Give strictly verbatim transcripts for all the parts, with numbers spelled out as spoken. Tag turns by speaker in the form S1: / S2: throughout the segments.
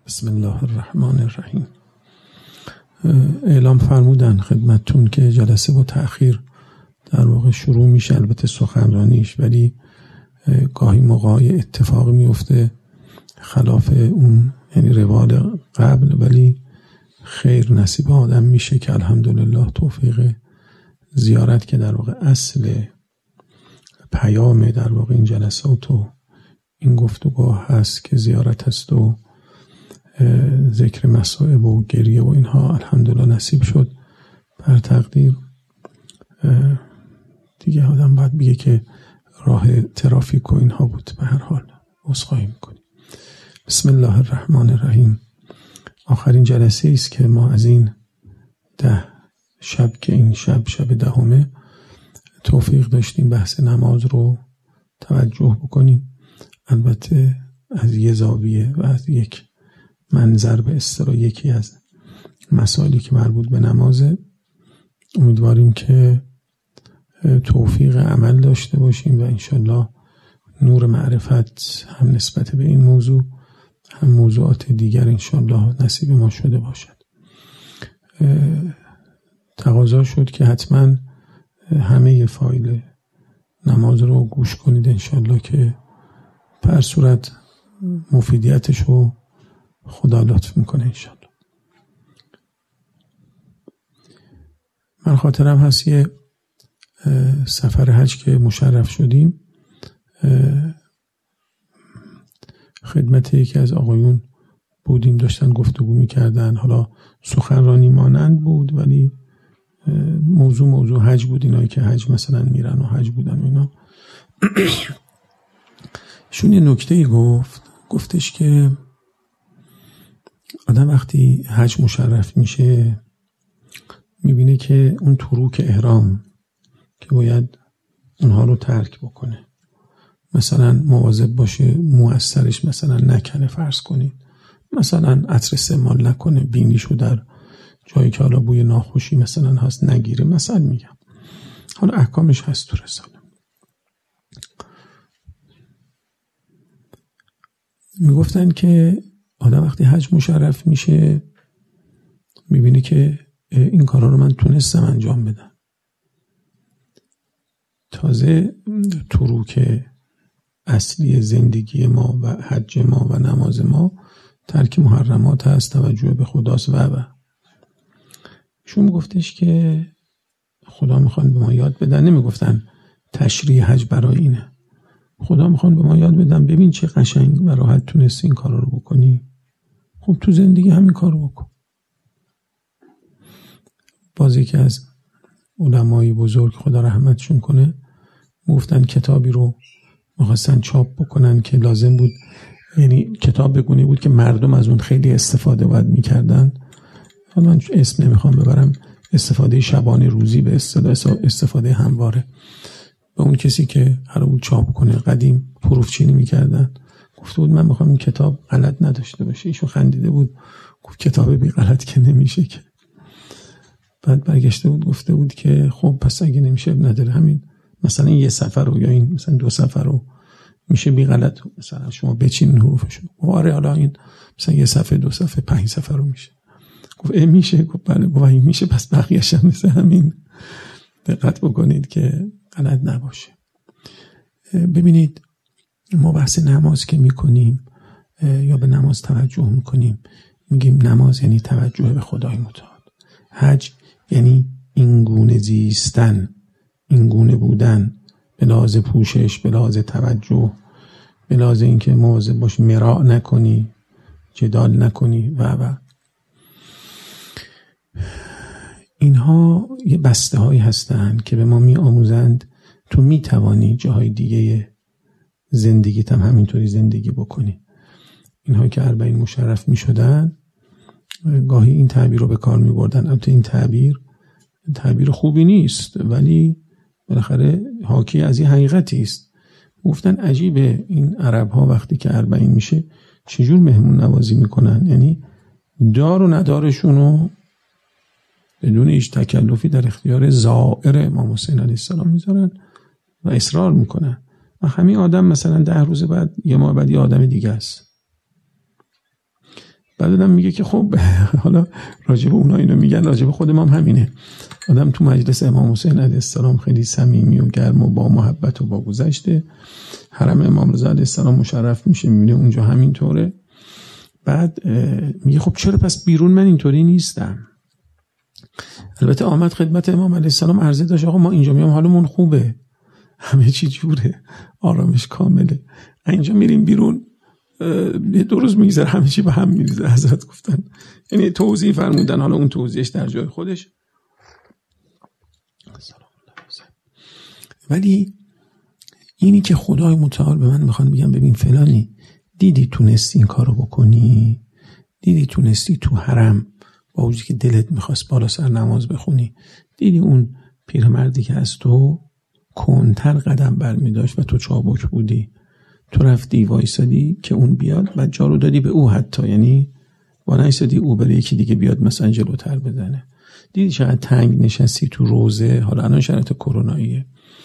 S1: بسم الله الرحمن الرحیم. اعلام فرمودن خدمتتون که جلسه با تأخیر در واقع شروع میشه، البته سخنرانیش، ولی گاهی موقعی اتفاق میفته خلاف اون، یعنی روال قبل، ولی خیر نصیب آدم میشه که الحمدلله توفیق زیارت، که در واقع اصل پیام در واقع این جلسات و این گفتگو هست که زیارت هست و ذکر مصائب و گریه و اینها الحمدلله نصیب شد بر تقدیر. دیگه آدم باید بگه که راه ترافیک و اینها بود. به هر حال عذرخواهی میکنیم. بسم الله الرحمن الرحیم. آخرین جلسه است که ما از این ده شب که این شب شب دهمه توفیق داشتیم بحث نماز رو توجه بکنیم، البته از یه زاویه و از یک منظر، به اصطلاح یکی از مسائلی که مربوط به نمازه. امیدواریم که توفیق عمل داشته باشیم و انشالله نور معرفت هم نسبت به این موضوع هم موضوعات دیگر انشالله نصیب ما شده باشد. تقاضا شد که حتما همه فایل نماز رو گوش کنید انشالله که پر صورت مفیدیتش رو خدا لطف میکنه انشالله. من خاطرم هست یه سفر حج که مشرف شدیم، خدمت یکی از آقایون بودیم، داشتن گفتگو میکردن، حالا سخنرانی مانند بود ولی موضوع موضوع حج بود، اینایی که حج مثلا میرن و حج بودن و اینا. شون یه نکته گفت گفتش که آدم وقتی حج مشرف میشه میبینه که اون تروک احرام که باید اونها رو ترک بکنه، مثلا مواظب باشه مؤثرش مثلا نکنه، فرض کنید مثلا عطر استعمال نکنه، بینیشو در جایی که حالا بوی ناخوشی مثلا هست نگیره، مثلا میگم، حالا احکامش هست تو رساله. میگفتن که آدم وقتی حج مشرف میشه میبینه که این کارا رو من تونستم انجام بدم، تازه تروک اصلی زندگی ما و حج ما و نماز ما ترک محرمات هست، توجه به خداست و و شون گفتش که خدا میخوان به ما یاد بدن، نمیگفتن تشریع حج برای اینه، خدا میخوان به ما یاد بدن ببین چه قشنگ و راحت تونستی این کارا رو بکنی، خب تو زندگی همین کار رو بکن. بازی که از علمای بزرگ خدا رحمتشون کنه گفتن کتابی رو میخواستن چاپ بکنن که لازم بود، یعنی کتاب بگونه بود که مردم از اون خیلی استفاده باید میکردن، حالا من اسم نمیخوام ببرم، استفاده شبانه روزی به اصطلاح استفاده همواره. به اون کسی که هر بود چاپ کنه، قدیم حروف چینی میکردن، گفته بود من میخوام این کتاب غلط نداشته باشه، ایشون خندیده بود گفت کتاب بی غلط که نمیشه که. بعد برگشته بود گفته بود که خب پس اگه نمیشه نداره، همین مثلا این یه صفحه رو یا این مثلا دو صفحه رو میشه بی غلط مثلا شما بچینین حروفشو. آره حالا این مثلا یه صفحه دو صفحه پنج صفحه رو میشه. گفت ای میشه؟ گفت بله. گفت این میشه پس بقیه‌اش هم مثل همین دقت بکنید که غلط نباشه. ببینید ما بحث نماز که میکنیم یا به نماز توجه میکنیم میگیم نماز یعنی توجه به خدای متعال، حج یعنی این گونه زیستن، این گونه بودن، به لحاظ پوشش، به لحاظ توجه، به لحاظ اینکه مواظب باشی مراع نکنی، جدال نکنی و و اینها یه بسته هایی هستن که به ما می آموزند تو می توانی جاهای دیگه زندگیت هم همینطوری زندگی بکنی. اینهایی که اربعین مشرف می شدن گاهی این تعبیر رو به کار می بردن، البته این تعبیر تعبیر خوبی نیست ولی بالاخره حاکی از این حقیقتی است. گفتن عجیبه این عرب ها وقتی که اربعین میشه چجور مهمون نوازی میکنن، یعنی دار و ندارشون رو بدون هیچ تکلفی در اختیار زائر امام حسین علیه السلام میذارن و اصرار میکنن و همین آدم مثلا ده روز بعد یه ماه بعد یه آدم دیگه است. بعد آدم میگه که خب حالا راجب اونا اینو میگن، راجب خود ما هم همینه. آدم تو مجلس امام حسین علیه السلام خیلی صمیمی و گرم و با محبت و با گذشته، حرم امام رضا علیه السلام مشرف میشه، میبینه اونجا همینطوره. بعد میگه خب چرا پس بیرون من اینطوری نیستم؟ البته آمد خدمت امام علیه السلام عرضه داشت آقا ما اینجا میام حالمون خوبه، همه چی جوره، آرامش کامله. اینجا میریم بیرون یه دو روز میگذره همه چی به هم میریزه. حضرت گفتن، یعنی توضیح فرمودن، حالا اون توضیحش در جای خودش. ولی اینی که خدای متعال به من میخوان بگم ببین فلانی، دیدی تونستی این کارو بکنی، دیدی تونستی تو حرم با وجودی که دلت میخواست بالا سر نماز بخونی، دیدی اون پیرمردی که از تو کنتر قدم برمیداشت و تو چابک بودی، تو رفتی وایسادی که اون بیاد، بعد جا رو دادی به او، حتی یعنی با نایسادی او برای یکی دیگه بیاد مثلا جلوتر بزنه. دیدی چقدر تنگ نشستی تو روزه، حالا الان شرایط کروناییه،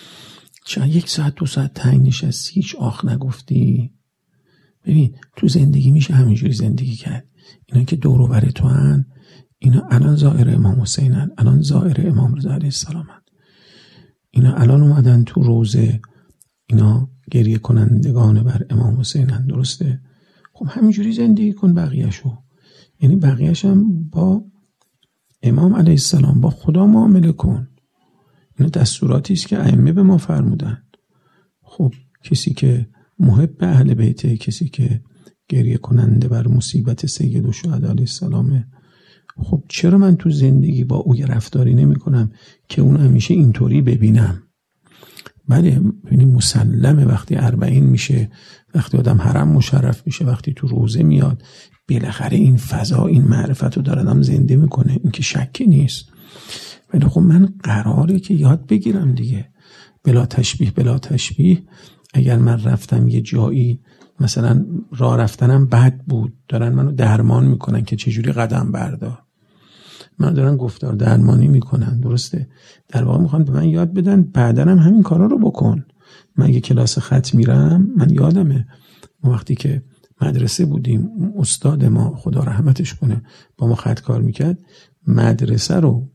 S1: چقدر یک ساعت دو ساعت تنگ نشستی، هیچ آخ نگفتی. ببین تو زندگی میشه همینجوری زندگی کرد. اینا که دور و بر تو هن، اینا الان زائر امام حسینن، الان زائر امام رضا علیه السلام هن. اینا الان اومدن تو روزه، اینا گریه کنندگان بر امام حسینن، درسته؟ خب همینجوری زندگی کن بقیه‌شو، یعنی بقیه‌ش هم با امام علیه السلام، با خدا معامله کن. اینا دستوراتی است که ائمه به ما فرمودن. خب کسی که محب اهل بیته، کسی که گریه کننده بر مصیبت سید الشهدا علیه السلامه، خب چرا من تو زندگی با او یه رفتاری نمی کنم که اون همیشه اینطوری ببینم؟ بله ببینیم مسلمه وقتی اربعین میشه، وقتی آدم حرم مشرف میشه، وقتی تو روزه میاد، بالاخره این فضا، این معرفت رو دارم زنده میکنه، این که شکی نیست. ولی خب من قراره که یاد بگیرم دیگه، بلا تشبیه بلا تشبیه. اگر من رفتم یه جایی، مثلا راه رفتنم بد بود، دارن منو درمان میکنن که چجوری قدم بردار، من دارن گفتار درمانی میکنن، درسته؟ در واقع میخوان به من یاد بدن بعداً هم همین کارا رو بکن. من یه کلاس خط میرم، من یادمه ما وقتی که مدرسه بودیم، استاد ما خدا رحمتش کنه با ما خط کار میکرد، مدرسه رو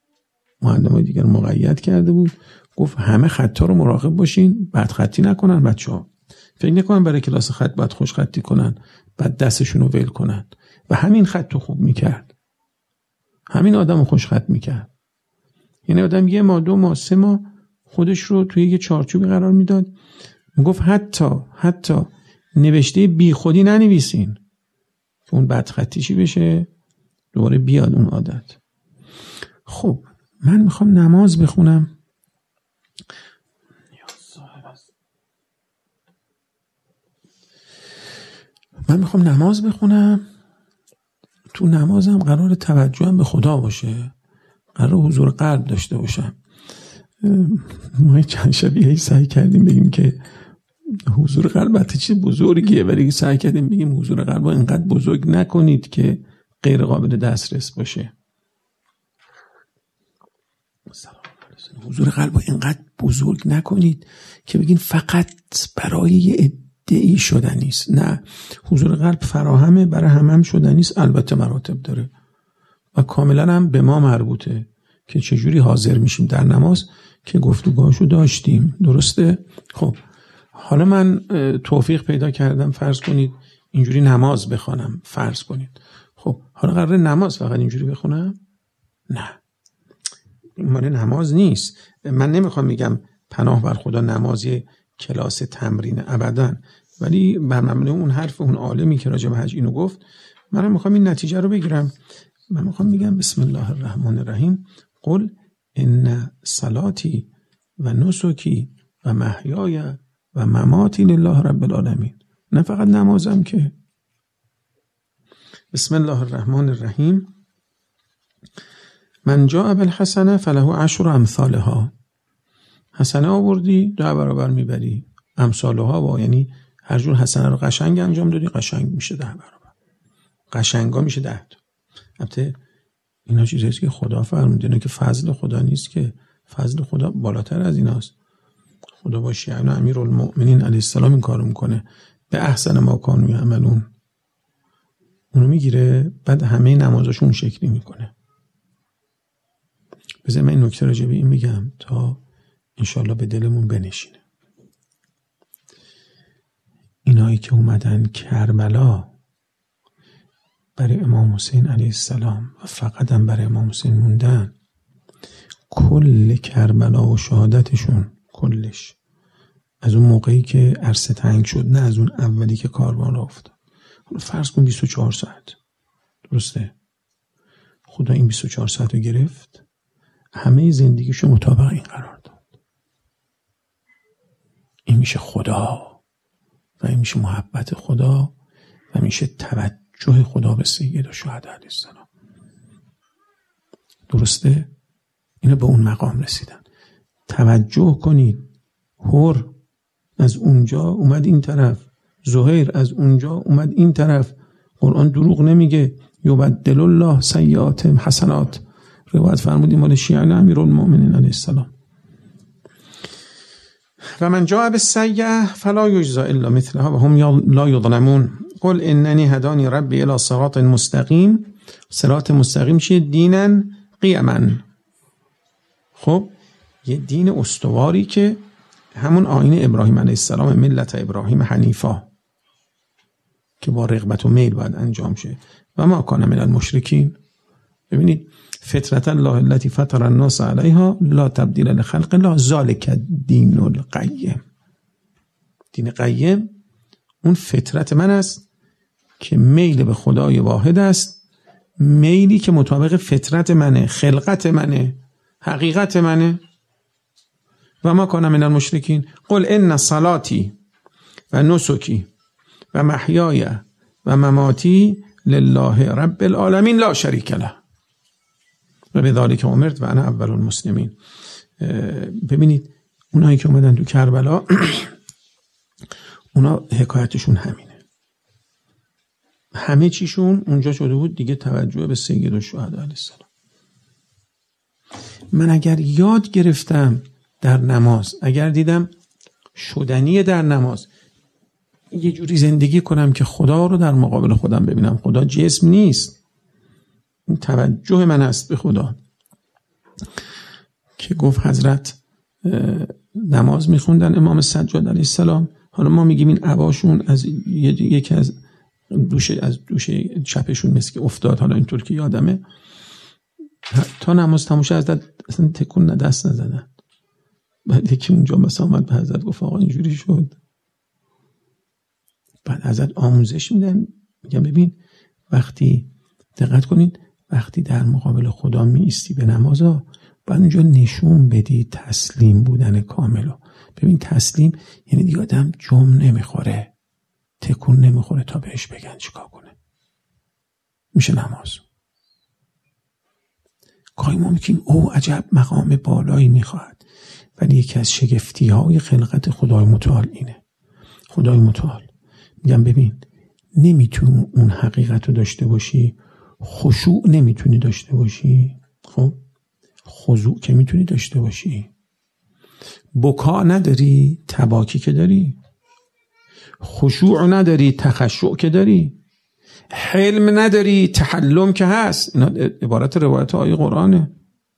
S1: معلمای دیگر مقید کرده بود، گفت همه خطا رو مراقب باشین، بد خطی نکنن بچه‌ها، فکر نکنن برای کلاس خط باید خوش خطی کنن، بعد دستشون رو ول کنن. و همین خط رو خوب میکرد، همین آدم رو خوش خط میکرد. یعنی آدم یه ماه دو ماه سه ماه خودش رو توی یه چارچوبی قرار میداد، میگفت حتی حتی نوشته بی خودی ننویسین که اون بد خطی چی بشه، دوباره بیاد اون عادت. خب من میخوام نماز بخونم، من میخوام نماز بخونم تو نمازم قرار توجهم به خدا باشه، قرار حضور قلب داشته باشم. ما چند شبیه سعی کردیم بگیم که حضور قلب البته چیز بزرگیه، ولی سعی کردیم بگیم حضور قلب رو اینقدر بزرگ نکنید که غیر قابل دسترس باشه. حضور قلب رو اینقدر بزرگ نکنید که بگین فقط برای یه عده‌ای شدنی است. نه، حضور قلب فراهمه، برای همه هم شدنی است، البته مراتب داره و کاملا هم به ما مربوطه که چجوری حاضر میشیم در نماز که گفتگوهاشو داشتیم، درسته؟ خب حالا من توفیق پیدا کردم، فرض کنید اینجوری نماز بخوانم، فرض کنید. خب حالا قراره نماز فقط اینجوری بخونم؟ نه، این مال نماز نیست. من نمیخوام میگم پناه بر خدا نمازی کلاس تمرین ابداً، ولی بر مبنای اون حرف اون عالمی که راجع به حج اینو گفت، من میخوام این نتیجه رو بگیرم. من میخوام بگم بسم الله الرحمن الرحیم، قل ان صلاتی و نسکی و محیای و مماتی لله رب العالمین. نه فقط نمازم که. بسم الله الرحمن الرحیم، من جاء بالحسنه فله عشر امثالها. حسنه آوردی ده برابر میبری، امثالها با یعنی هر جور حسنه رو قشنگ انجام دادی قشنگ میشه ده برابر، قشنگا میشه ده تا. البته اینا چیزایی که خدا فرموده، اینا که فضل خدا نیست، که فضل خدا بالاتر از ایناست. خدا با شیعه امیرالمؤمنین علیه السلام این کارو میکنه، به احسن ما کانوا یعملون. اونو میگیره، بعد همه نمازاشو اون شکلی میکنه. بذار من این نکته راجع به این میگم تا انشالله به دلمون بنشینه. اینایی که اومدن کربلا برای امام حسین علیه السلام و فقط هم برای امام حسین موندن، کل کربلا و شهادتشون کلش از اون موقعی که عرصه تنگ شد، نه از اون اولی که کاروان راه افتاد. حالا فرض کن بیست و چهار ساعت، درسته؟ خدا این بیست و چهار ساعت رو گرفت، همه زندگیشو مطابق این قرار داد. این میشه خدا و این میشه محبت خدا و میشه توجه خدا به سید و شهدا علیه السلام. درسته؟ اینا به اون مقام رسیدن. توجه کنید، هور از اونجا اومد این طرف، زهیر از اونجا اومد این طرف. قرآن دروغ نمیگه. یبدل الله سیئاتهم حسنات، روایت فرمودیم مال شیعه امیرالمؤمنین علیه السلام. و من جاء بالسیئة فلا یجزی الا مثلها و هم لا یظلمون. قل اننی هدانی ربی الی صراط مستقیم. صراط مستقیم چیه؟ دینا قیما. خب یه دین استواری که همون آیین ابراهیم علیه السلام، ملت ابراهیم حنیفا، که با رغبت و میل باید انجام شه. و ما کان من المشرکین. ببینید فطرت الله التي فطر الناس علیها لا تبدیل لخلق الله ذلک الدین القیم. دین قیم اون فطرت من است که میل به خدای واحد است، میلی که مطابق فطرت منه، خلقت منه، حقیقت منه. و ما کان من المشرکین. قل ان صلاتی و نسکی و محیای و مماتی لله رب العالمین لا شریک له و بذلک امرت و انا اول المسلمین. ببینید اونایی که اومدن تو کربلا اونا حکایتشون همینه، همه چیشون اونجا شده بود دیگه توجه به سید و شهدا علیه السلام. من اگر یاد گرفتم در نماز، اگر دیدم شدنیه در نماز، یه جوری زندگی کنم که خدا رو در مقابل خودم ببینم. خدا جسم نیست، این توجه من است به خدا. که گفت حضرت نماز میخوندن امام سجاد علیه السلام. حالا ما میگیم این عباشون از یکی از دوشه از دوشه چپشون مثل که افتاد، حالا اینطور که یادمه، تا نماز تموم شد حضرت اصلا تکون دست نزدن. بعد یکی اونجا مثلا اومد به حضرت گفت آقا اینجوری شد. بعد حضرت آموزش میدن، میگم ببین وقتی دقت کنید وقتی در مقابل خدا می ایستی به نمازا، بعد اونجا نشون بدی تسلیم بودن کاملو. ببین تسلیم یعنی دیگه آدم جم نمیخوره، تکون نمیخوره تا بهش بگن چیکار کنه، میشه نماز. گاهی ما میگیم او عجب مقام بالایی میخواهد، ولی یکی از شگفتی های خلقت خدای متعال اینه. خدای متعال میگم ببین نمیتونی اون حقیقت رو داشته باشی، خشوع نمیتونی داشته باشی، خب خضوع که میتونی داشته باشی، بکا نداری، تباکی که داری، خشوع نداری، تخشع که داری، حلم نداری، تحلم که هست. اینا عبارت روایت آیه قرآنه.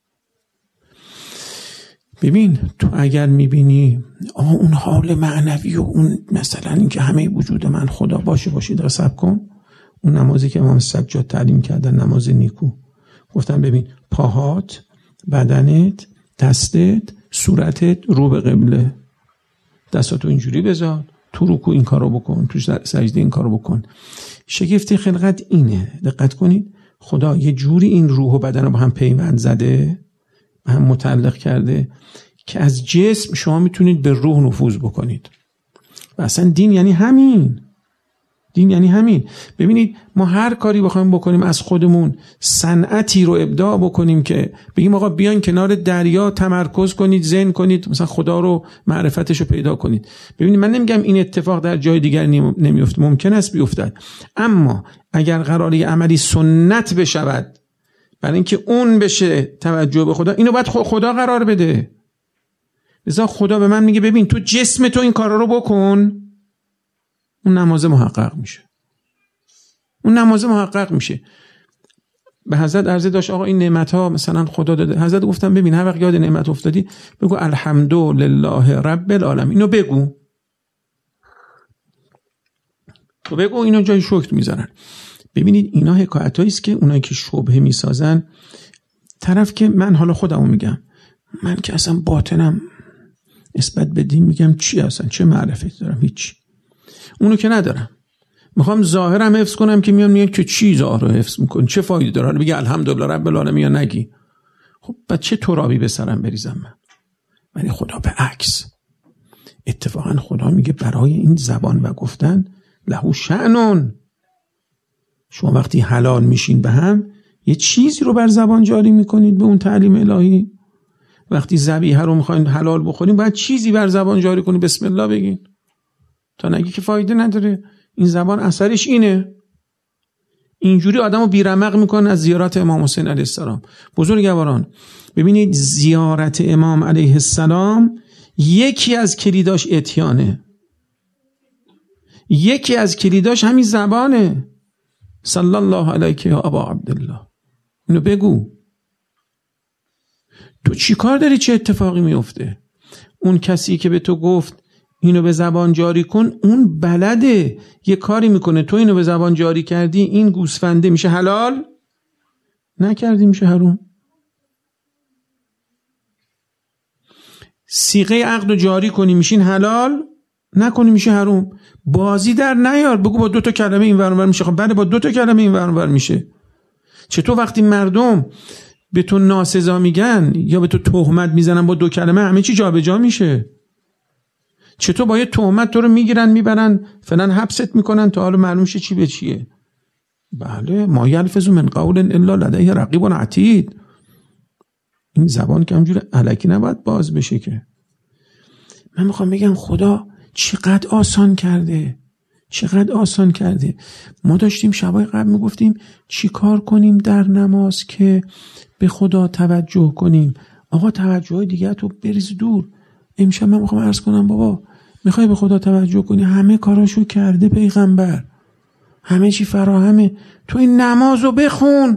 S1: ببین تو اگر میبینی آه اون حال معنوی و اون مثلا این که همه وجود من خدا باشه باشی، دقیقه سب کن. اون نمازی که امام سجاد تعلیم کردن، نماز نیکو، گفتن ببین پاهات، بدنت، دستت، صورتت رو به قبله، دستاتو اینجوری بذار، تو رکوع این کارو بکن، تو سجده این کارو بکن. شگفتی خلقت اینه. دقت کنید خدا یه جوری این روح و بدن رو با هم پیوند زده، با هم متعلق کرده که از جسم شما میتونید به روح نفوذ بکنید. و اصلا دین یعنی همین. دین یعنی همین. ببینید ما هر کاری بخوایم بکنیم از خودمون، صنعتی رو ابداع بکنیم که بگیم آقا بیاین کنار دریا تمرکز کنید، ذهن کنید، مثلا خدا رو معرفتش رو پیدا کنید. ببینید من نمیگم این اتفاق در جای دیگر نمیفته، ممکن است بیفتد، اما اگر قراری عملی سنت بشود برای اینکه اون بشه توجه به خدا، اینو باید خدا قرار بده. لذا خدا به من میگه ببین تو جسم تو این کارا رو بکن، اون نماز محقق میشه. اون نماز محقق میشه. به حضرت عرضه داشت آقا این نعمت ها مثلا خدا داده. حضرت گفتم ببین هر وقت یاد نعمت افتادی بگو الحمدلله رب العالمین. اینو بگو تو بگو اینو جای شکر میذارن. ببینید اینا حکایتایی است که اونایی که شبهه میسازن، طرف که من حالا خودمو میگم، من که اصلا باطنم نسبت به دین میگم چی اصلا چه معرفتی دارم؟ هیچ. اونو که ندارم. میخوام ظاهرم حفظ کنم که میام میگم که چی ظاهر رو حفظ میکنی؟ چه فایده داره؟ بگی الحمدلله رب العالمین یا نگی؟ خب بعد چه ترابی به سرم بریزم من؟ ولی خدا به عکس. اتفاقا خدا میگه برای این زبان و گفتن لهو شأنون. شما وقتی حلال میشین به هم یه چیزی رو بر زبان جاری میکنید به اون تعلیم الهی. وقتی ذبیحه رو میخواین حلال بخورین باید چیزی بر زبان جاری کنید، بسم الله بگین، تا نگی که فایده نداره. این زبان اثرش اینه. اینجوری آدمو بیرمق میکنه از زیارت امام حسین علیه السلام. بزرگواران ببینید زیارت امام علیه السلام یکی از کلیداش اتیانه، یکی از کلیداش همین زبانه. صلی الله علیک یا ابا عبدالله. اینو بگو. تو چی کار داری؟ چه اتفاقی میفته؟ اون کسی که به تو گفت اینو به زبان جاری کن، اون بلده یه کاری میکنه، تو اینو به زبان جاری کردی، این گوسفنده میشه حلال، نکردی میشه حرام. صیغه عقد رو جاری کنی میشین حلال، نکنی میشه حرام. بازی در نیار، بگو با دو تا کلمه این ور اون ور میشه. خب بله با دو تا کلمه این ور اون ور میشه. چطور وقتی مردم به تو ناسزا میگن یا به تو تهمت میزنن با دو کلمه همه چی جابجا میشه؟ چطور با یه تهمت تو رو میگیرن میبرن فلان حبست میکنن تا حالا معلوم شه چی به چیه؟ بله ما یلفظ من قول الا لدیه رقیب عتید. این زبان که همجور الکی نباید باز بشه که. من میخوام بگم خدا چقدر آسان کرده، چقدر آسان کرده. ما داشتیم شبای قبل میگفتیم چی کار کنیم در نماز که به خدا توجه کنیم. آقا توجه دیگه تو بریز دور. امشب من میخوام عرض کنم بابا میخوای به خدا توجه کنی، همه کاراشو کرده پیغمبر، همه چی فراهمه، تو این نمازو بخون.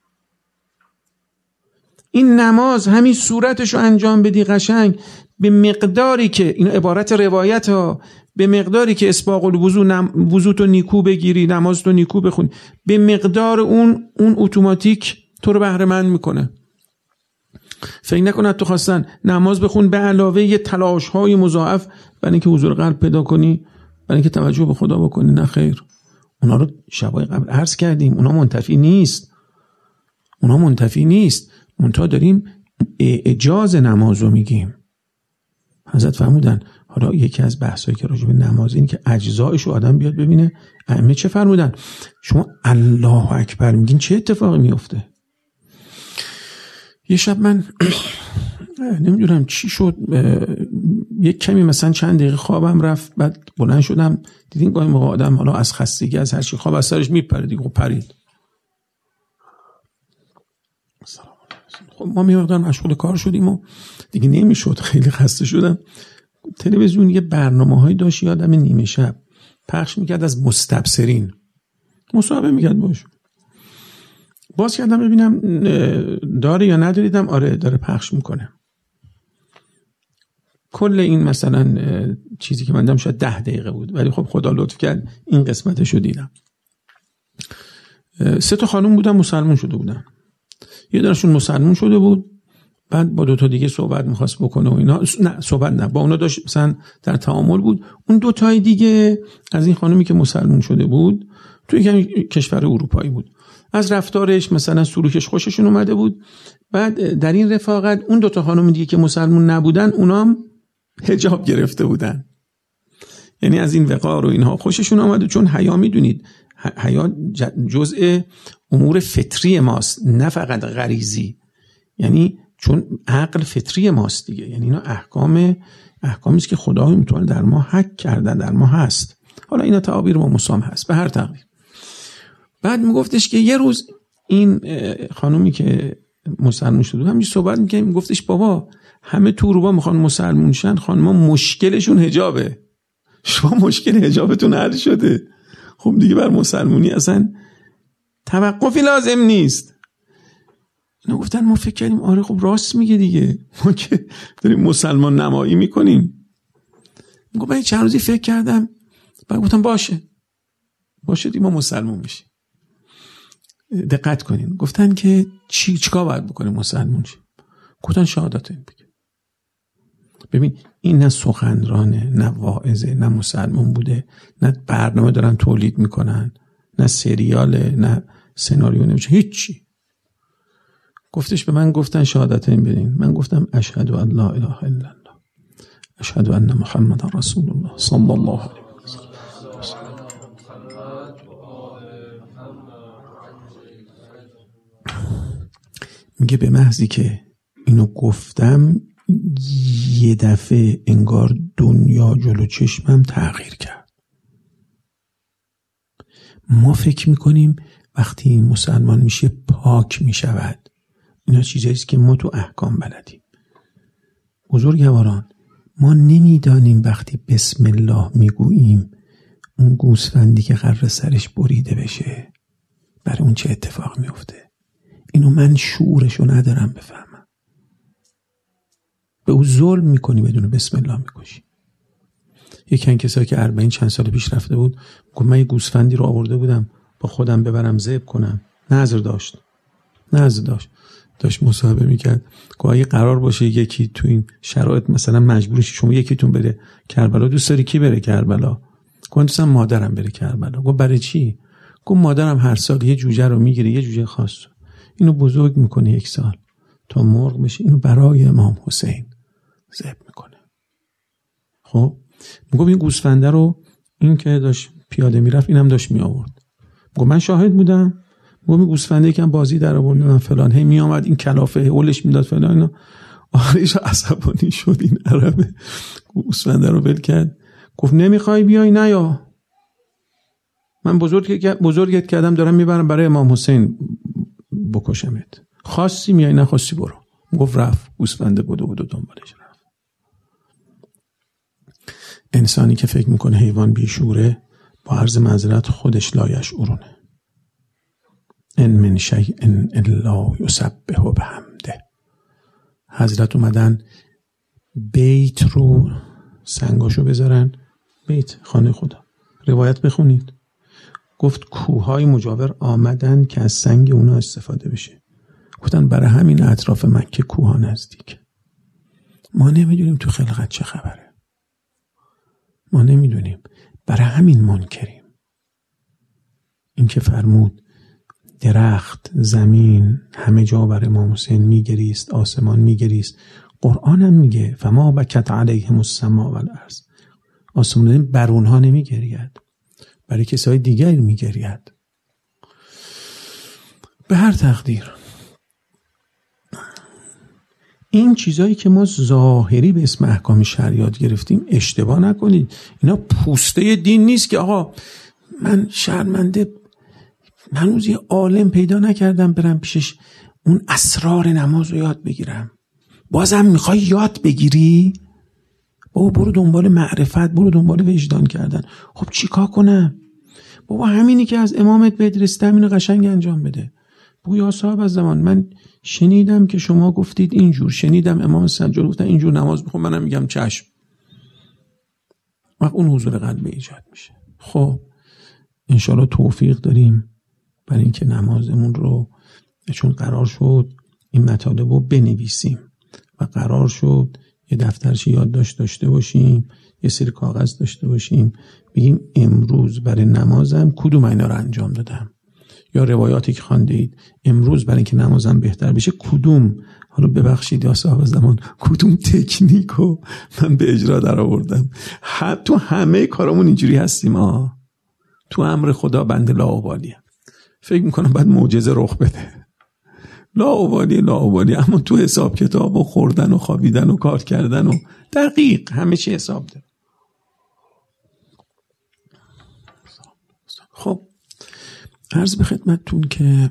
S1: این نماز همین صورتشو انجام بدی قشنگ، به مقداری که این عبارت روایت ها، به مقداری که اسباغ الوضو نم... وضو تو نیکو بگیری، نماز تو نیکو بخونی، به مقدار اون اون اتوماتیک تو رو بهره مند میکنه. فکر نکنه تو خواستن نماز بخون به علاوه یه تلاش های مضاعف برای اینکه حضور قلب پیدا کنی، برای اینکه توجه به خدا بکنی. نه خیر. اونا رو شبای قبل عرض کردیم، اونا منتفی نیست، اونا منتفی نیست. منتها داریم اجاز نماز رو میگیم. حضرت فرمودن، حالا یکی از بحثایی که راجع به نماز این که اجزایش رو آدم بیاد ببینه. ائمه چه فرمودن؟ شما الله اکبر میگین چه اتفاقی میفته؟ یه شب من نمیدونم چی شد، یک کمی مثلا چند دقیقه خوابم رفت، بعد بلند شدم دیدین گاهی موقع آدم حالا از خستگی از هر چی خواب از سرش میپره دیگه. خب پرید. خب ما میمقدار مشغول کار شدیم و دیگه نمیشد، خیلی خسته شدم. تلویزیون یه برنامه‌هایی داشت یادم نیمه شب پخش میکرد از مستبصرین، مصاحبه میکرد باش. باز کردم ببینم داره یا نداریدم. آره داره پخش میکنه. کل این مثلا چیزی که من دیدم شاید ده دقیقه بود، ولی خب خدا لطف کرد این قسمتشو دیدم. سه تا خانم بودن مسلمون شده بودن. یه دونشون مسلمون شده بود، بعد با دو تا دیگه صحبت می‌خواست بکنه و اینا. نه صحبت نه، با اونا داشت مثلا در تعامل بود. اون دو تای دیگه از این خانمی که مسلمون شده بود توی کشور اروپایی بود، از رفتارش مثلا سلوکش خوششون اومده بود. بعد در این رفاقت اون دو تا خانم دیگه که مسلمون نبودن اونام حجاب گرفته بودن، یعنی از این وقار و اینها خوششون اومده. چون حیا میدونید حیا جزء امور فطری ماست، نه فقط غریزی. یعنی چون عقل فطری ماست دیگه، یعنی اینا احکام احکامی است که خدای متعال در ما حک کرده، در ما هست. حالا اینا تعابیر ما مسام هست به هر تقدیر. بعد میگفتش که یه روز این خانومی که مسلمون شده بود همین صحبت می‌کرد، میگفتش بابا همه تو اروپا میخوان مسلمون شن، خانم‌ها مشکلشون حجابه، شما مشکل حجابتون حل شده. خب دیگه بر مسلمونی اصلا توقفی لازم نیست. اینا گفتن ما فکر کردیم آره خب راست میگه دیگه، ما که داریم مسلمان نمایی میکنیم. میگم من چند روزی فکر کردم، بعد گفتم باشه باشه دیگه ما مسلمان میشیم. دقت کنین، گفتن که چی چیکار باید بکنیم مسلمان شیم؟ گفتن شهادت این بگیم. ببین این نه سخنرانه، نه واعظه، نه مسلمان بوده، نه برنامه دارن تولید میکنن، نه سریاله، نه سناریو نمیشه، هیچی. گفتش به من گفتن شهادت این بدین. من گفتم اشهد ان لا اله الا الله اشهد ان محمد رسول الله صلی الله علیه و سلم. میگه به محضی که اینو گفتم یه دفعه انگار دنیا جلو چشمم تغییر کرد. ما فکر میکنیم وقتی مسلمان میشه پاک میشود. اینا چیزاییست که ما تو احکام بلدیم. بزرگواران، ما نمیدانیم وقتی بسم الله میگوییم اون گوسفندی که قرار سرش بریده بشه برای اون چه اتفاق میفته. اینو من شعورشو ندارم بفهمم. به او ظلم میکنی، بدون بسم الله میکشی. یکی از کسایی که اربعین چند سال پیش رفته بود گفت من یه گوسفندی رو آورده بودم با خودم ببرم ذبح کنم، نظر داشت نظر داشت داشت مصاحبه میکرد. گفت اگه قرار باشه یکی تو این شرایط مثلا مجبور شی شما یکیتون بره کربلا، دوست داری کی بره کربلا؟ گفت دوستم مادرم بره کربلا. گفت برای چی؟ گفت مادرم هر سال یه جوجه رو میگیره، یه جوجه خاص، اینو بزرگ میکنه یک سال تا مرغ بشه، اینو برای امام حسین ذبح میکنه. خب میگم این گوسفنده رو این که داشت پیاده میرفت اینم داشت میآورد. میگم من شاهد بودم. میگم این گوسفنده یکم بازی در آورد فلان، هی میآمد این کلافه اولش میداد فلان. اینا آخرش عصبانی شد این عربه، گوسفنده رو ول کرد. گفت نمیخوای بیای؟ نه یا من بزرگ بزرگت کردم دارم میبرم برای امام حسین بکشمت، خواستی میای نخواستی برو. گفت رفت، گوسفنده بودو بودو دنبالش رفت. انسانی که فکر میکنه حیوان بیشوره با عرض معذرت خودش لایش ارونه. ان من شیء الا یسبح بحمده. حضرت اومدن بیت رو سنگاشو بذارن، بیت خانه خدا، روایت بخونید. گفت کوههای مجاور آمدن که از سنگ اونا استفاده بشه. گفتن برای همین اطراف مکه کوه نزدیک. ما نمیدونیم تو خلقت چه خبره، ما نمیدونیم، برای همین منکریم. این که فرمود درخت، زمین، همه جا برای امام حسین میگریست، آسمان میگریست. قرآن هم میگه فما بکت علیهم السماء والارض. آسمان بر اونها نمیگرید، برای کسای دیگر میگرید. به هر تقدیر این چیزایی که ما ظاهری به اسم احکام شریعت گرفتیم اشتباه نکنید، اینا پوسته دین نیست که آقا من شرمنده هنوز یه عالم پیدا نکردم برم پیشش اون اسرار نماز رو یاد بگیرم. بازم میخوای یاد بگیری؟ بابا برو دنبال معرفت، برو دنبال وجدان کردن. خب چیکار کنم؟ بابا همینی که از امامت بدرسته همینو قشنگ انجام بده. بگو یا صاحب از زمان من شنیدم که شما گفتید اینجور، شنیدم امام سجاد گفتن اینجور نماز بخون، منم میگم چشم. وقت اون حضور قلب ایجاد میشه. خب انشالله توفیق داریم برای اینکه نمازمون رو، چون قرار شد این مطالب رو بنویسیم و قرار شد یه دفترچه یادداشت داشته باشیم، یه سری کاغذ داشته باشیم، بگیم امروز برای نمازم کدوم اینا رو انجام دادم، یا روایاتی که خوانده اید امروز برای اینکه نمازم بهتر بشه کدوم، حالا ببخشید یا صاحب زمان، کدوم تکنیکو من به اجرا در آوردم. تو همه کارامون اینجوری هستیم. آه تو امر خدا بنده لاابالیم، فکر میکنم باید معجزه رخ بده. لاابالی لاابالی اما تو حساب کتاب و خوردن و خوابیدن و کار کردن و دقیق همه چی حساب ده. خب عرض به خدمتتون که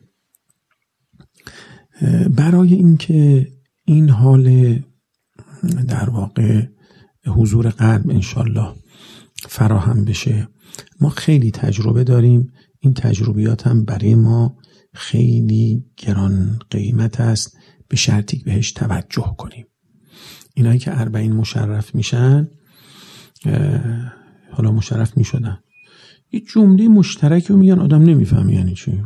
S1: برای اینکه این حال در واقع حضور قلب انشالله فراهم بشه، ما خیلی تجربه داریم. این تجربیات هم برای ما خیلی گران قیمت است، به شرطی که بهش توجه کنیم. اینایی که اربعین مشرف میشن، حالا مشرف میشدن، یه جمله مشترکی رو میگن آدم نمیفهمی یعنی چی.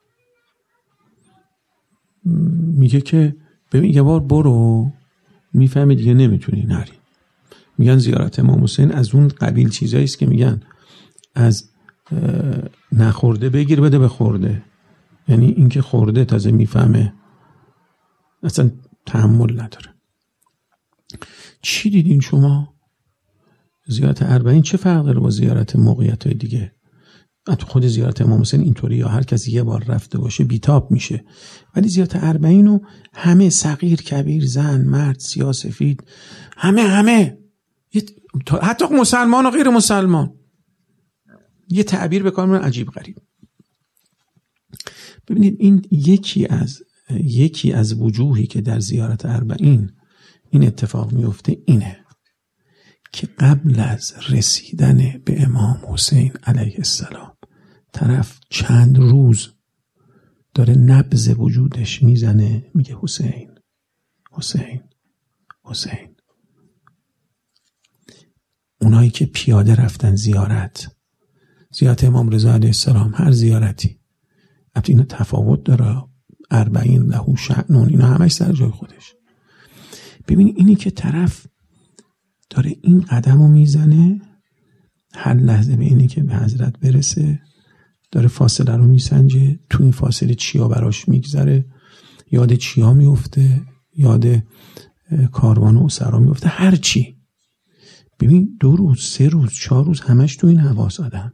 S1: میگه که ببین یه بار برو میفهمی دیگه نمیتونی نری. میگن زیارت امام حسین از اون قبیل چیزایی است که میگن از نخورده بگیر بده به خورده، یعنی اینکه خورده تازه میفهمه اصلا تحمل نداره. چی دیدین شما؟ زیارت اربعین چه فرق داره با زیارت موقعیت‌های دیگه؟ تو خود زیارت امام حسین اینطوری، یا هر کسی یه بار رفته باشه بیتاب میشه، ولی زیارت اربعین رو همه، صغیر کبیر، زن مرد، سیاه سفید، همه همه حتی مسلمان و غیر مسلمان یه تعبیر بکنم عجیب غریب. ببینید این یکی از یکی از وجوهی که در زیارت اربعین این اتفاق میفته اینه که قبل از رسیدن به امام حسین علیه السلام طرف چند روز داره نبض وجودش میزنه، میگه حسین حسین حسین. اونایی که پیاده رفتن زیارت زیارت امام رضا علیه السلام، هر زیارتی البته اینا تفاوت داره، اربعین له شأنون، اینا همش سر جای خودش. ببین اینی که طرف داره این قدم رو میزنه، هر لحظه به اینی که به حضرت برسه داره فاصله رو میسنجه، تو این فاصله چیا براش میگذره، یاد چیا میفته، یاد کاروان و اسرا میفته، هر چی. ببین دو روز، سه روز، چهار روز همش تو این حواس آدم.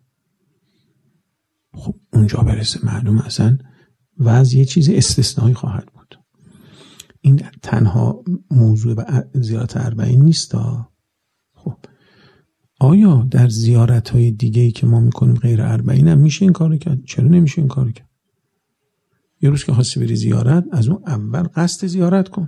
S1: خب اونجا برسه معلوم اصلا وضع یه چیز استثنایی خواهد بود. این تنها موضوع زیارت اربعین نیست. خب آیا در زیارت‌های دیگه‌ای که ما میکنیم غیر اربعین هم میشه این کارو کرد؟ چرا نمیشه این کارو کرد؟ یه روز که خواستی بری زیارت، از اون اول قصد زیارت کن.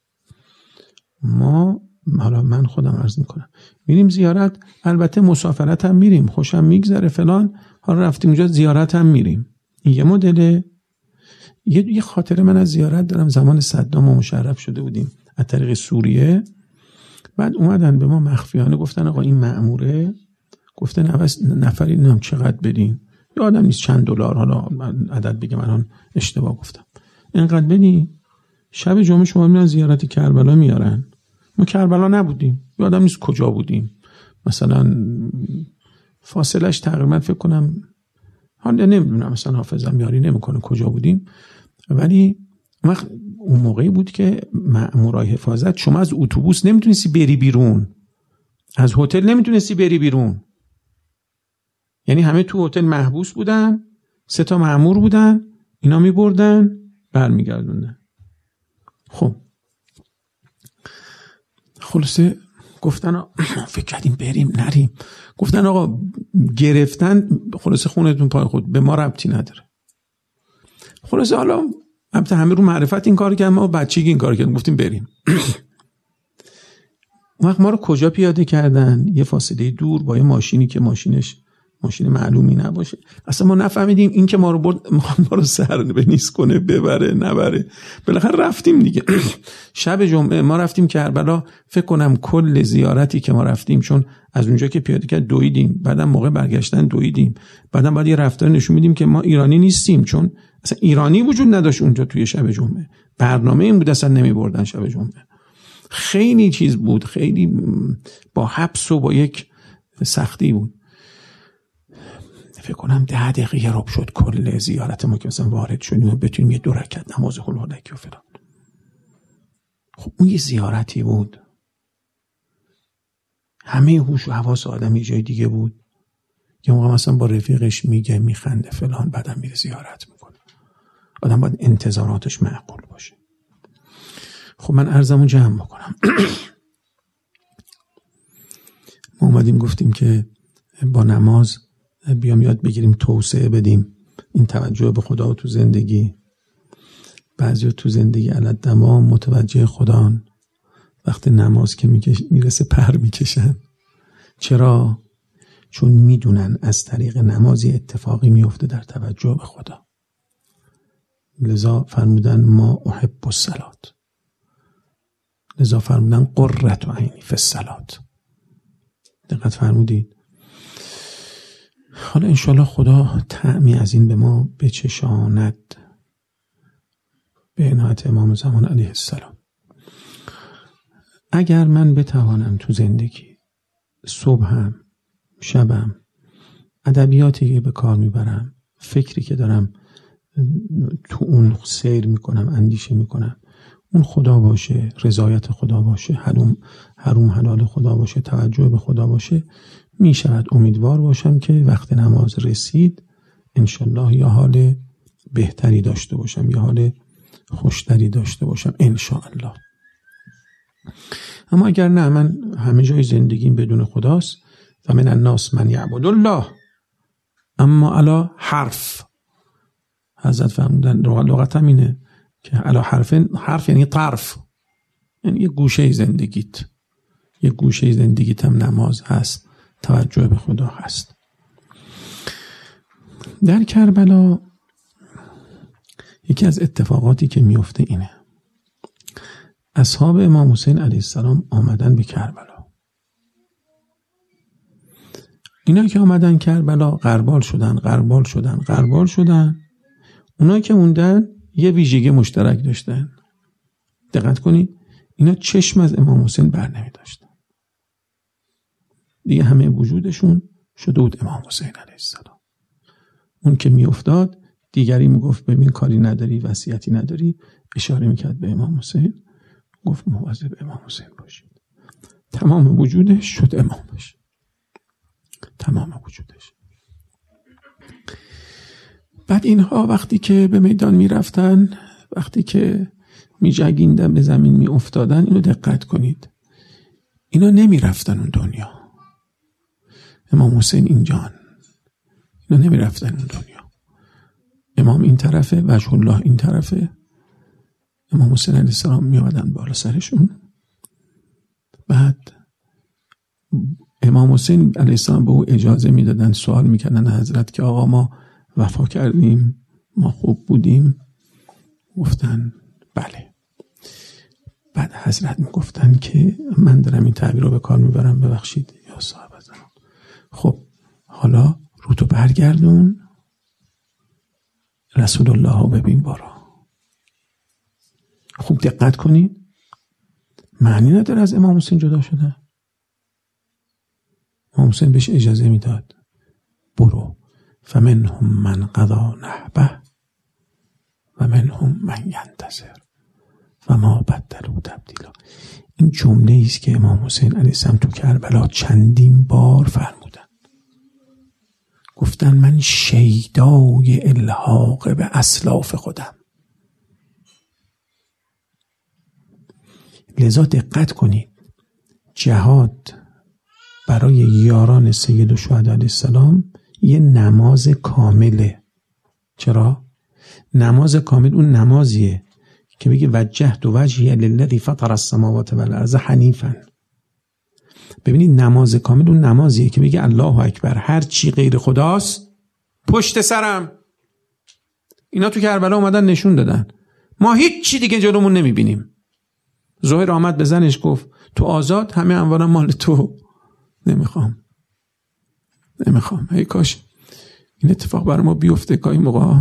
S1: ما حالا من خودم عرض میکنم میریم زیارت، البته مسافرت هم میریم، خوشم میگذره فلان، حالا رفتیم اونجا زیارت هم میریم. این یه مدله. یه یه خاطره من از زیارت دارم، زمان صدام ما مشرف شده بودیم از طریق سوریه، بعد اومدن به ما مخفیانه گفتن آقا این مأموره، گفتن عوض نفری نم چقدر بدین، یادم نیست چند دلار، حالا عدد بگم الان اشتباه گفتم، اینقدر بدین شب جمعه شما میرن زیارت کربلا میارن. ما کربلا نبودیم، یادم نیست کجا بودیم، مثلا فاصلش تقریبا فکر کنم، حالا نمیدونم مثلا حافظم یاری نمیکنه کجا بودیم، ولی اون موقعی بود که مأمورای حفاظت شما از اتوبوس نمیتونستی بری بیرون، از هتل نمیتونستی بری بیرون، یعنی همه تو هتل محبوس بودن، سه تا مأمور بودن، اینا میبردن برمیگردوندن. خب خلاصه گفتن فکر کردیم بریم نریم، گفتن آقا گرفتن، خلاصه خونتون پای خود، به ما ربطی نداره. خلاصه حالا البته همه رو معرفت این کار کردن، ما بچگی این کار کردیم، گفتیم بریم. وقت ما رو کجا پیاده کردن؟ یه فاصله دور با یه ماشینی که ماشینش ماشین معلومی نباشه، اصلا ما نفهمیدیم این که ما رو برد ما رو سر به نیست کنه، ببره نبره، بالاخره رفتیم دیگه. شب جمعه ما رفتیم کربلا، فکر کنم کل زیارتی که ما رفتیم، چون از اونجا که پیاده کرد دویدیم، بعدم موقع برگشتن دویدیم، بعدم بعد یه رفتار نشون میدیم که ما ایرانی نیستیم، چون اصلا ایرانی وجود نداشت اونجا توی شب جمعه، برنامه این بود اصلا نمیبردن شب جمعه. خیلی چیز بود، خیلی با حبس و با یک سختی بود. فکر کنم ده دقیقه یه رب شد کل زیارت ما که مثلا وارد شدیم و بتونیم یه دو رکعت نماز هلالکی و فلان. خب اون یه زیارتی بود، همه هوش و حواس آدم یه جای دیگه بود. یه موقع مثلا با رفیقش میگه میخنده فلان، بعدم میره زیارت میکنه. آدم باید انتظاراتش معقول باشه. خب من عرضمو جمع بکنم. ما اومدیم گفتیم که با نماز بیام یاد بگیریم توسعه بدیم این توجه به خدا تو زندگی. بعضی تو زندگی علت دمام متوجه خدان، وقت نماز که میرسه پر میکشن. چرا؟ چون میدونن از طریق نمازی اتفاقی میفته در توجه به خدا. لذا فرمودن ما احب الصلات، لذا فرمودن قرة عینی فی الصلات. دقت فرمودید؟ حالا انشالله خدا طعمی از این به ما بچشاند به عنایت امام زمان علیه السلام. اگر من بتوانم تو زندگی صبحم شبم ادبیاتی که به کار میبرم، فکری که دارم تو اون سیر میکنم، اندیشه میکنم، اون خدا باشه، رضایت خدا باشه، حروم حروم حلال خدا باشه، توجه به خدا باشه، میشود امیدوار باشم که وقت نماز رسید انشالله یا حال بهتری داشته باشم یا حال خوشتری داشته باشم انشالله. اما اگر نه، من همه جای زندگیم بدون خداست و من الناس من یعبد الله اما علی حرف. حضرت فرمودن لغت هم اینه که علی حرف، حرف یعنی طرف، یعنی یه گوشه زندگیت، یه گوشه زندگیت هم نماز هست، توجه به خدا هست. در کربلا یکی از اتفاقاتی که میفته اینه، اصحاب امام حسین علیه السلام آمدن به کربلا. اینا که آمدن کربلا غربال شدن غربال شدن غربال شدن. اونا که موندن یه ویژگی مشترک داشتن. دقت کنید، اینا چشم از امام حسین بر نمی داشتن. دیگه همه وجودشون شده بود امام حسین علیه السلام. اون که می افتاد دیگری می گفت ببین کاری نداری، وصیتی نداری، اشاره می کرد به امام حسین، گفت مواظب امام حسین باشید. تمام وجودش شد امامش، تمام وجودش. بعد اینها وقتی که به میدان می رفتن، وقتی که می جگیندن، به زمین می افتادن، اینو دقت کنید، اینا نمی رفتن اون دنیا. امام حسین اینجان، اینا نمی رفتن اون دنیا. امام این طرفه، وجه الله این طرفه، امام حسین علیه السلام می آمدن بالا سرشون. بعد امام حسین علیه السلام به او اجازه می دادن، سوال می کردن حضرت که آقا ما وفا کردیم، ما خوب بودیم؟ گفتن بله. بعد حضرت می گفتن که من دارم این تعبیر رو به کار می برم، ببخشید یا صاحب زمان، خب حالا رو تو برگردون، رسول الله رو ببین بارا. خوب دقت کنید، معنی نداره از امام حسین جدا شده. امام حسین بهش اجازه میداد برو، فمنهم من قضا نحبه و منهم من ینتظر و ما بدلوا تبدیلا. این جمله است که امام حسین علیه السلام تو کربلا چندین بار فرمودن. گفتن من شیدای الحاق به اسلاف خودم. لذا دقت کنید، جهاد برای یاران سید الشهدا علیه السلام یه نماز کامله. چرا؟ نماز کامل اون نمازیه که بگه وجهت وجهی للذی فطر السماوات والارض حنیفا. ببینید نماز کامل اون نمازیه که بگه الله اکبر، هر چی غیر خداست پشت سرم. اینا تو کربلا اومدن نشون دادن ما هیچ چی دیگه جلومون نمیبینیم. زهیر آمد به زنش گفت تو آزاد، همه اموالم مال تو، نمیخوام نمیخوام ای کاش این اتفاق برای ما بیفته. گاهی موقع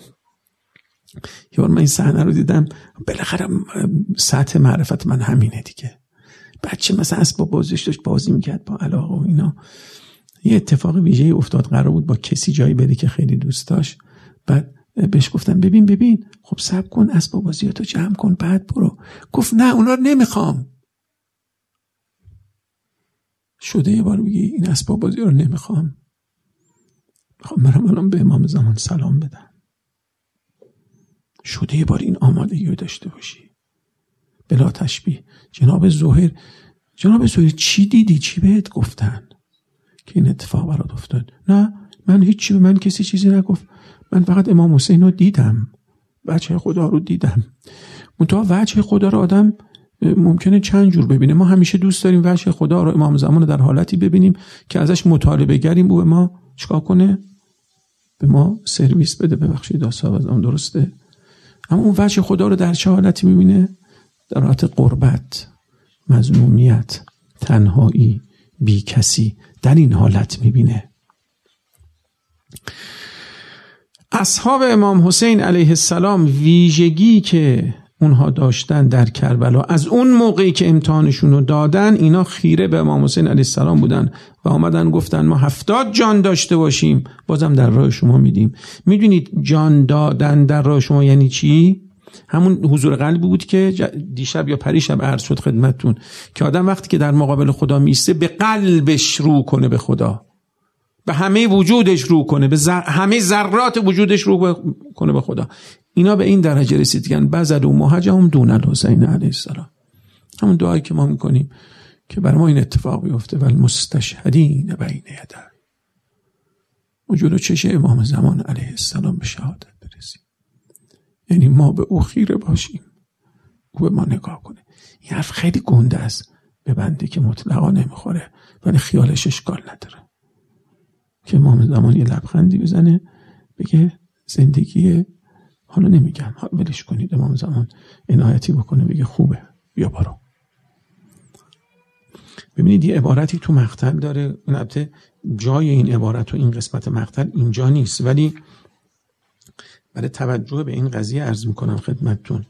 S1: یه بار من این صحنه رو دیدم، بالاخره سطح معرفت من همینه دیگه. بچه مثلا اسباب بازیش داشت بازی میکرد با علاقه و اینا، یه اتفاق ویژه‌ای افتاد، قرار بود با کسی جایی بره که خیلی دوست داشت. بعد بهش گفتم ببین ببین خب صبر کن، اسباب بازیاتو جمع کن بعد برو. گفت نه اونا رو نمیخوام. شده یه بار بگی این اسباب بازی رو نمیخوام، میخوام برم الان به امام زمان سلام بدم. شده یه بار این آمادگی رو داشته باشی. بلا تشبیه جناب زهیر، جناب زهیر چی دیدی، چی بهت گفتن که این اتفاق برات افتاد؟ نه من هیچی، به من کسی چیزی نگفت، من فقط امام حسین رو دیدم، وجه خدا رو دیدم. منتها وجه خدا رو آدم ممکنه چند جور ببینه. ما همیشه دوست داریم وجه خدا رو امام زمان در حالتی ببینیم که ازش مطالبه گریم، او به ما چیکار کنه؟ به ما سرویس بده. ببخشید صاحب از اون درسته، اما اون وجه خدا رو در چه حالتی میبینه؟ در حالت قربت، مظلومیت، تنهایی، بی کسی، در این حالت میبینه. اصحاب امام حسین علیه السلام ویژگی که اونها داشتن در کربلا، از اون موقعی که امتحانشون رو دادن، اینا خیره به امام حسین علیه السلام بودن و آمدن گفتن ما هفتاد جان داشته باشیم بازم در راه شما میدیم. میدونید جان دادن در راه شما یعنی چی؟ همون حضور قلبی بود که دیشب یا پریشب عرض شد خدمتتون که آدم وقتی که در مقابل خدا میسته به قلبش رو کنه به خدا، به همه وجودش رو کنه، به زر... همه ذرات وجودش رو کنه به خدا. اینا به این درجه رسیدن بزد و مهجهم دون الحسین علیه السلام. همون دعایی که ما میکنیم که بر ما این اتفاق بیفته، ول مستشهدین بین یدی، وجود و چش امام زمان علیه السلام به شهادت برسیم، یعنی ما به او خیره باشیم، او به ما نگاه کنه. این حرف خیلی گنده است به بنده که مطلقا نمیخوره، ولی خیالش اشکال نداره که امام زمان یه لبخندی بزنه بگه زندگی، حالا نمیگم ولش کنید، امام زمان عنایتی بکنه بگه خوبه بیا برو. ببینید یه عبارتی تو مقتل داره، البته جای این عبارت و این قسمت مقتل اینجا نیست، ولی برای توجه به این قضیه عرض میکنم خدمتتون.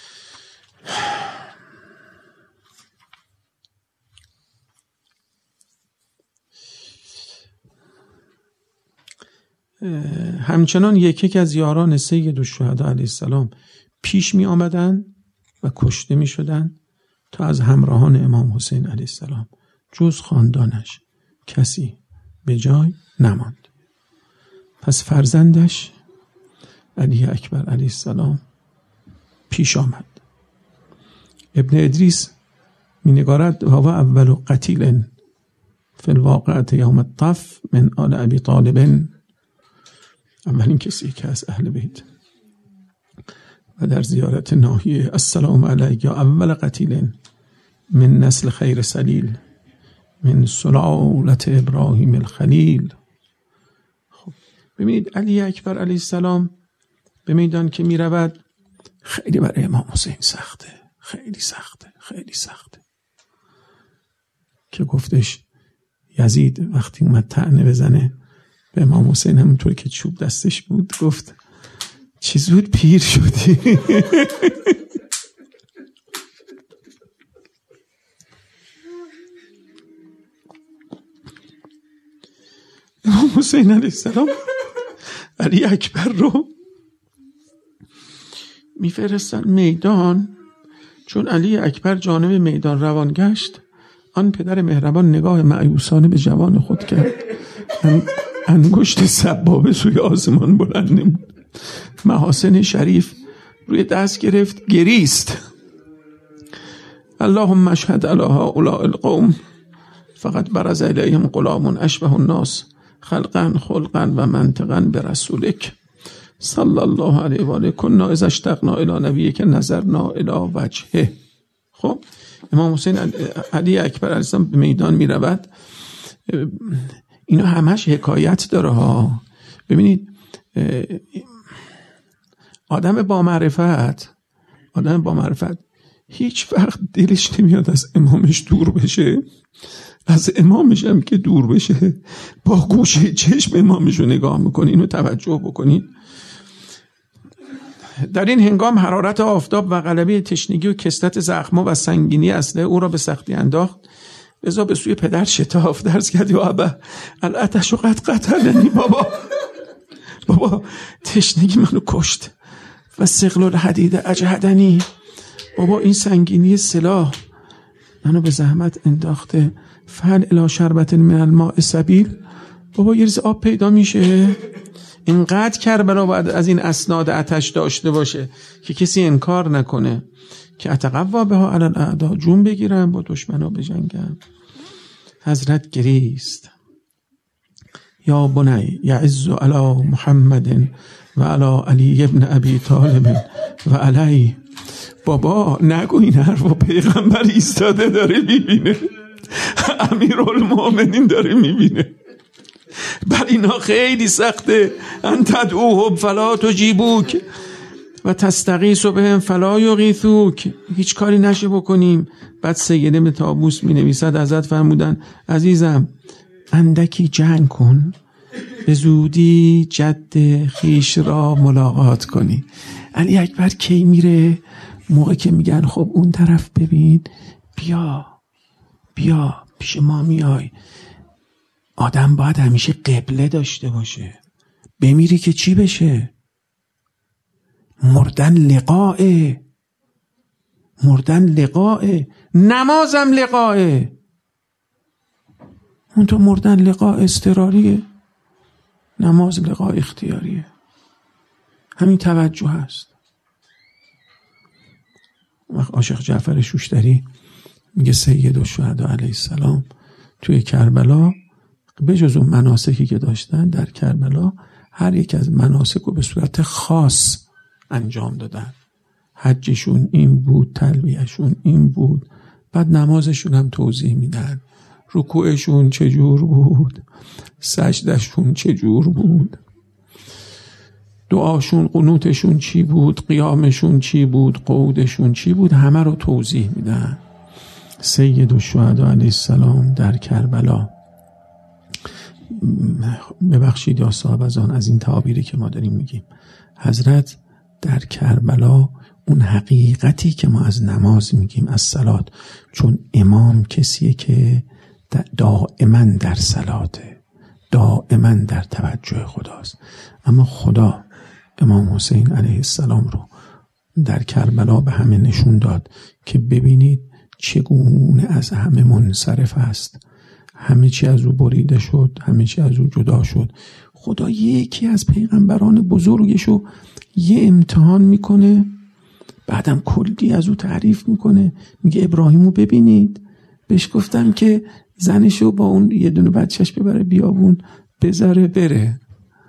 S1: همچنان یک یک از یاران سید الشهدا علیه السلام پیش می آمدن و کشته می شدن تا از همراهان امام حسین علیه السلام جز خاندانش کسی به جای نماند. پس فرزندش علی اکبر علیه السلام پیش آمد. ابن ادریس می نگارد و هو اول قتیل فی الواقعة یوم الطف من آل ابی طالب، اولین کسی که از اهل بیت و در زیارت ناحیه السلام علیک یا اول قتیل من نسل خیر سلیل من سلالت ابراهیم الخلیل. خب ببینید علی اکبر علیه السلام به میدان که می رود خیلی برای امام حسین سخته، خیلی سخته، خیلی سخته که گفتش یزید وقتی اومد طعنه بزنه به امام حسین همونطور که چوب دستش بود گفت چی زود پیر شدی. امام حسین علیه السلام علی اکبر رو میفرستن میدان، چون علی اکبر جانب میدان روان گشت، آن پدر مهربان نگاه مایوسانه به جوان خود کرد، انگشت سبابه سوی آسمان بلند نمود، محاسن شریف روی دست گرفت، گریست. اللهم اشهد علی هؤلاء القوم فقط برز الیهم غلام اشبه الناس خلقا خلقا و منطقا برسولک صلی الله علیه و آله کنا اذا اشتقنا الی نبیک نظرنا الی وجهه. خب امام حسین علی اکبر علیه السلام به میدان می رود. اینا همش حکایت داره ها. ببینید آدم با معرفت آدم با معرفت هیچ وقت دلش نمیاد از امامش دور بشه، از امامش هم که دور بشه با گوشه چشم امامش رو نگاه میکنه. اینو توجه بکنید. در این هنگام حرارت آفتاب و غلبه تشنگی و کثرت زخم‌ها و سنگینی اسلحه او را به سختی انداخت، لذا به سوی پدر شتافت، درس کرد یا ابا الاتش قد قتلنی، بابا بابا تشنگی منو کشت و ثقل الحدید اجهدنی، بابا این سنگینی سلاح منو به زحمت انداخته، فعل الی شربت من الماء سبیل، بابا یه ریز آب پیدا میشه. اینقدر کربلا باید از این اسناد آتش داشته باشه که کسی انکار نکنه که اتقوا بها علی الاعداء، جون بگیرن با دشمنا بجنگن. حضرت گریست. یا بنی یعز علی محمد و علی علی ابن ابی طالب و علی، بابا نگو این حرفو، پیغمبر ایستاده داره میبینه، امیرالمومنین داره میبینه. بر اینا خیلی سخته. ان تدعوهم فلا تجیبوک و تستغیث بهم فلا یغیثوک، هیچ کاری نشه بکنیم. بعد سید ابن طاووس می نویسد حضرت فرمودن عزیزم اندکی جنگ کن، به زودی جد خیش را ملاقات کنی. علی اکبر کی میره؟ موقع که میگن خب اون طرف ببین، بیا بیا پیش ما میای. آدم باید همیشه قبله داشته باشه. بمیری که چی بشه؟ مردن لقائه، مردن لقائه، نمازم لقائه. اون تو مردن لقاء اضطراریه، نماز لقاء اختیاریه. همین توجه هست. وقت عاشق جعفر شوشتری میگه سید الشهدا علیه السلام توی کربلا به جز اون مناسکی که داشتن در کربلا هر یک از مناسک رو به صورت خاص انجام دادن. حجشون این بود، تلبیهشون این بود، بعد نمازشون هم توضیح میدن. رکوعشون چجور بود، سجدشون چجور بود، دعاشون قنوتشون چی بود، قیامشون چی بود، قعودشون چی بود، همه رو توضیح میدن. سید الشهدا علیه السلام در کربلا، ببخشید یا صاحب از آن از این تعابیری که ما داریم میگیم، حضرت در کربلا اون حقیقتی که ما از نماز میگیم، از صلات، چون امام کسیه که دائما در صلاته، دائما در توجه خداست. اما خدا امام حسین علیه السلام رو در کربلا به همه نشون داد که ببینید چگونه از همه منصرف است، همه چی از او بریده شد، همه چی از او جدا شد. خدا یکی از پیغمبران بزرگشو یه امتحان میکنه، بعدم کلی از او تعریف میکنه. میگه ابراهیمو ببینید، بهش گفتم که زنشو با اون یه دونه بچهش ببره بیابون بذاره بره،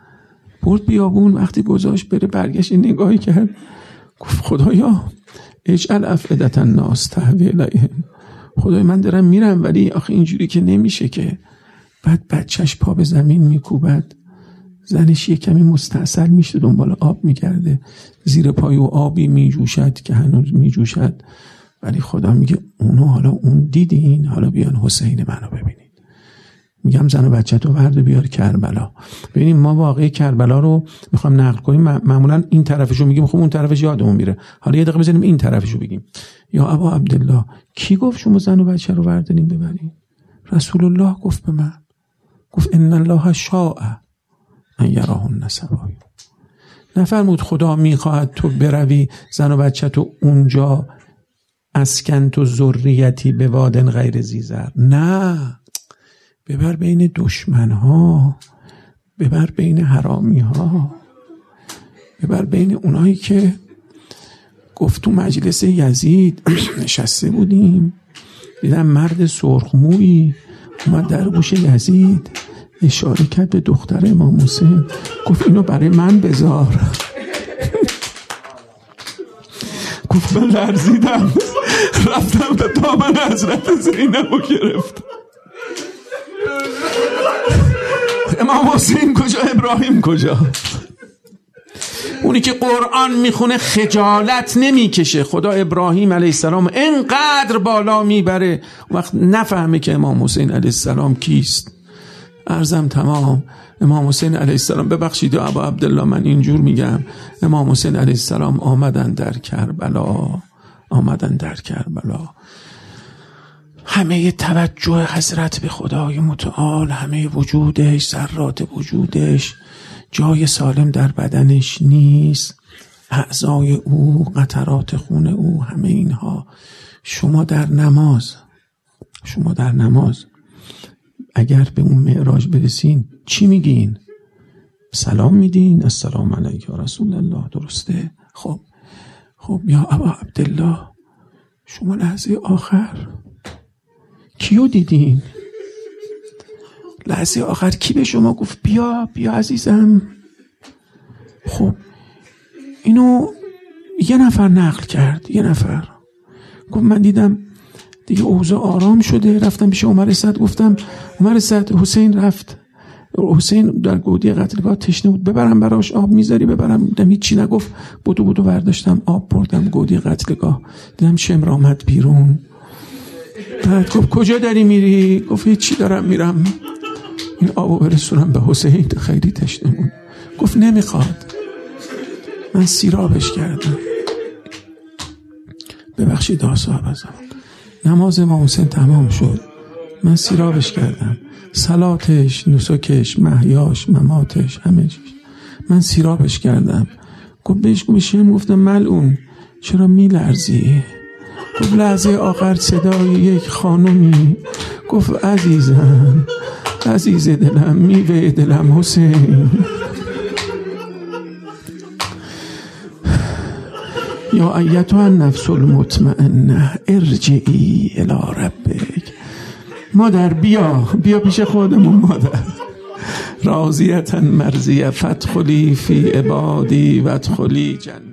S1: برد بیابون، وقتی گذاشت بره برگشت نگاهی کرد، گفت خدایا اجعل افئدة الناس تهوی الیهم، خدای من دارم میرم ولی آخه اینجوری که نمیشه که. بعد بچهش پا به زمین میکوبد، زنش یه کمی مستعسل میشه، دنبال آب میگرده، زیر پای او آبی میجوشد که هنوز میجوشد، ولی خدا میگه اونو حالا اون دیدین، حالا بیان حسین منو ببینید. میگم زن و بچه تو ورد بیار کربلا. ببینیم ما واقعی کربلا رو میخوام نقل کنیم، معمولا این طرفشو میگیم، خب اون طرفش یادمون میره، حالا یه دقیقه بزنیم این طرفشو بگیم. یا ابا عبدالله کی گفت شما زن و بچه رو وردارین ببرین؟ رسول الله گفت به من، گفت ان الله شاء ان یراهن سوای. نفرمود خدا میخواهد تو بروی زن و بچه تو اونجا اسکن تو ذریتی به وادن غیر ذی زرع، نه، ببر بین دشمن ها، ببر بین حرامی ها، ببر بین اونایی که گفت تو مجلس یزید نشسته بودیم، دیدم مرد سرخمویی اومد در گوش یزید اشاره کرد به دختر امام حسین، گفت اینو برای من بذار. گفت من لرزیدم، رفتم به دامن حضرت زینب و گرفتم. امام حسین کجا، ابراهیم کجا؟ اونی که قرآن میخونه خجالت نمیکشه. خدا ابراهیم علیه السلام اینقدر بالا میبره وقت نفهمه که امام حسین علیه السلام کیست. عرضم تمام. امام حسین علیه السلام، ببخشید ابا عبدالله من اینجور میگم، امام حسین علیه السلام آمدن در کربلا، آمدن در کربلا، همه توجه حضرت به خدای متعال، همه وجودش، ذرات وجودش، جای سالم در بدنش نیست، اعضای او، قطرات خون او، همه اینها. شما در نماز، شما در نماز اگر به اون معراج برسین چی میگین؟ سلام میدین، السلام علیک یا رسول الله، درسته؟ خب خب یا ابا عبدالله شما لحظه آخر کیو دیدین؟ لحظه آخر کی به شما گفت بیا بیا عزیزم؟ خب اینو یه نفر نقل کرد، یه نفر گفت من دیدم دیگه اوضاع آرام شده، رفتم پیش عمر سعد، گفتم عمر سعد حسین رفت، حسین در گودی قتلگاه تشنه بود، ببرم براش آب میذاری؟ ببرم؟ دیدم هیچی نگفت، بودو بودو برداشتم آب بردم گودی قتلگاه، دیدم شمر آمد بیرون. بعد گفت کجا داری میری؟ گفت هیچی، دارم میرم این آبو برسونم به حسین، خیلی تشنه بود. گفت نمیخواد، من سیرابش کردم. ببخشید آقا صاحب ازم، نماز امام حسین تمام شد، من سیرابش کردم، صلاتش، نسکش، محیاش، مماتش، همه چیز من سیرابش کردم. گفت بهش گوشیم، گفتم ملعون چرا میلرزی؟ گفت لحظه آخر صدای یک خانومی گفت عزیزم، عزیز دلم، میوه دلم حسین. یا ایتها النفس المطمئنه ارجعی الی ربک. مادر بیا بیا پیش خودمون مادر. راضیة مرضیة فادخلی فی عبادی وادخلی جنتی.